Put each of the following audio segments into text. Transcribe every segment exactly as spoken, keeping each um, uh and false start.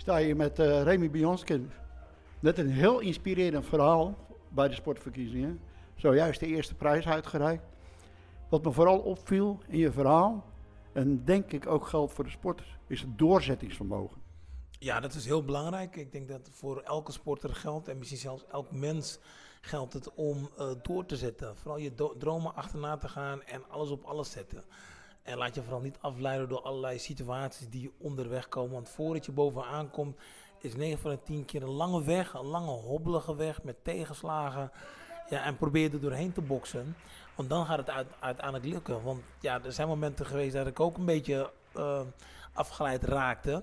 sta je met uh, Remy Bionski. Net een heel inspirerend verhaal bij de sportverkiezingen. Zojuist de eerste prijs uitgereikt. Wat me vooral opviel in je verhaal, en denk ik ook geldt voor de sport, is het doorzettingsvermogen. Ja, dat is heel belangrijk. Ik denk dat voor elke sporter geldt en misschien zelfs elk mens geldt het om uh, door te zetten. Vooral je do- dromen achterna te gaan en alles op alles zetten. En laat je vooral niet afleiden door allerlei situaties die onderweg komen. Want voordat je bovenaan komt, is negen van de tien keer een lange weg, een lange hobbelige weg met tegenslagen. Ja, en probeer er doorheen te boksen. Want dan gaat het uit, uiteindelijk lukken. Want ja, er zijn momenten geweest dat ik ook een beetje uh, afgeleid raakte.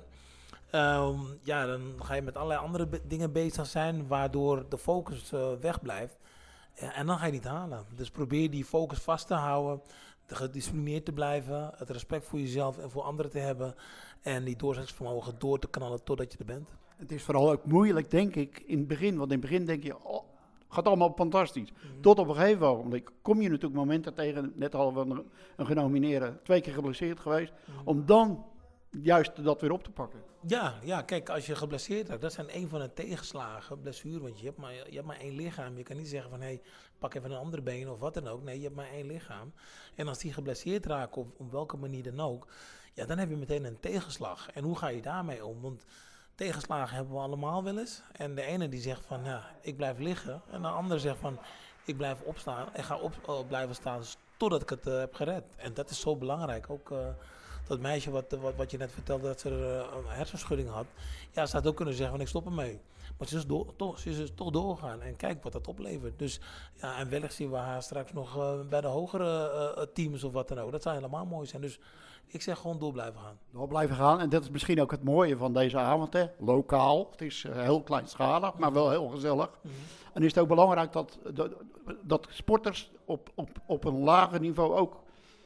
Um, ja, dan ga je met allerlei andere be- dingen bezig zijn, waardoor de focus uh, wegblijft. Ja, en dan ga je niet halen. Dus probeer die focus vast te houden, gedisciplineerd te blijven, het respect voor jezelf en voor anderen te hebben en die doorzettingsvermogen door te knallen totdat je er bent. Het is vooral ook moeilijk, denk ik, in het begin. Want in het begin denk je, oh, gaat allemaal fantastisch. Mm-hmm. Tot op een gegeven moment kom je natuurlijk momenten tegen, net al van een genomineerde, twee keer geblesseerd geweest, mm-hmm. om dan juist dat weer op te pakken. Ja, ja, kijk, als je geblesseerd raakt, dat zijn een van de tegenslagen, blessure, want je hebt, maar, je hebt maar één lichaam. Je kan niet zeggen van, hé, hey, pak even een andere been of wat dan ook. Nee, je hebt maar één lichaam. En als die geblesseerd raakt, op, op welke manier dan ook, ja, dan heb je meteen een tegenslag. En hoe ga je daarmee om? Want tegenslagen hebben we allemaal wel eens. En de ene die zegt van, ja, ik blijf liggen. En de andere zegt van, ik blijf opstaan en ga op, uh, blijven staan totdat ik het uh, heb gered. En dat is zo belangrijk, ook... Uh, Dat meisje wat, wat, wat je net vertelde, dat ze uh, een hersenschudding had. Ja, ze had ook kunnen zeggen van ik stop ermee. Maar ze is, door, toch, ze is dus toch doorgegaan en kijk wat dat oplevert. Dus ja, en wellicht zien we haar straks nog uh, bij de hogere uh, teams of wat dan ook. Dat zou helemaal mooi zijn. Dus ik zeg gewoon door blijven gaan. Door blijven gaan. En dat is misschien ook het mooie van deze avond. Hè? Lokaal. Het is uh, heel kleinschalig, maar wel heel gezellig. Mm-hmm. En is het ook belangrijk dat, dat, dat sporters op, op, op een lager niveau ook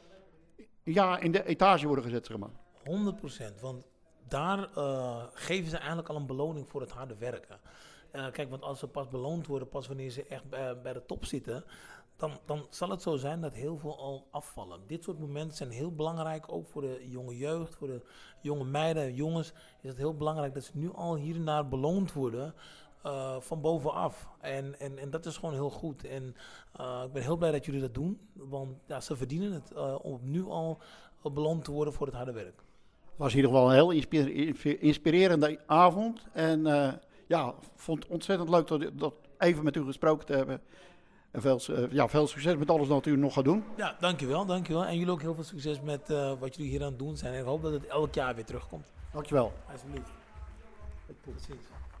ja, in de etage worden gezet, zeg maar. honderd procent, want daar uh, geven ze eigenlijk al een beloning voor het harde werken. Uh, kijk, want als ze pas beloond worden, pas wanneer ze echt bij, bij de top zitten, dan, dan zal het zo zijn dat heel veel al afvallen. Dit soort momenten zijn heel belangrijk, ook voor de jonge jeugd, voor de jonge meiden, jongens, is het heel belangrijk dat ze nu al hier en daar beloond worden. Uh, van bovenaf. En, en, en dat is gewoon heel goed. En uh, ik ben heel blij dat jullie dat doen. Want ja, ze verdienen het uh, om nu al uh, beloond te worden voor het harde werk. Het was in ieder geval een heel inspire- inspirerende avond. En uh, ja, vond het ontzettend leuk dat, dat even met u gesproken te hebben. En veel, uh, ja, veel succes met alles wat u nog gaat doen. Ja, dankjewel, dankjewel. En jullie ook heel veel succes met uh, wat jullie hier aan het doen zijn. En ik hoop dat het elk jaar weer terugkomt. Dankjewel. Alsjeblieft. Tot ziens.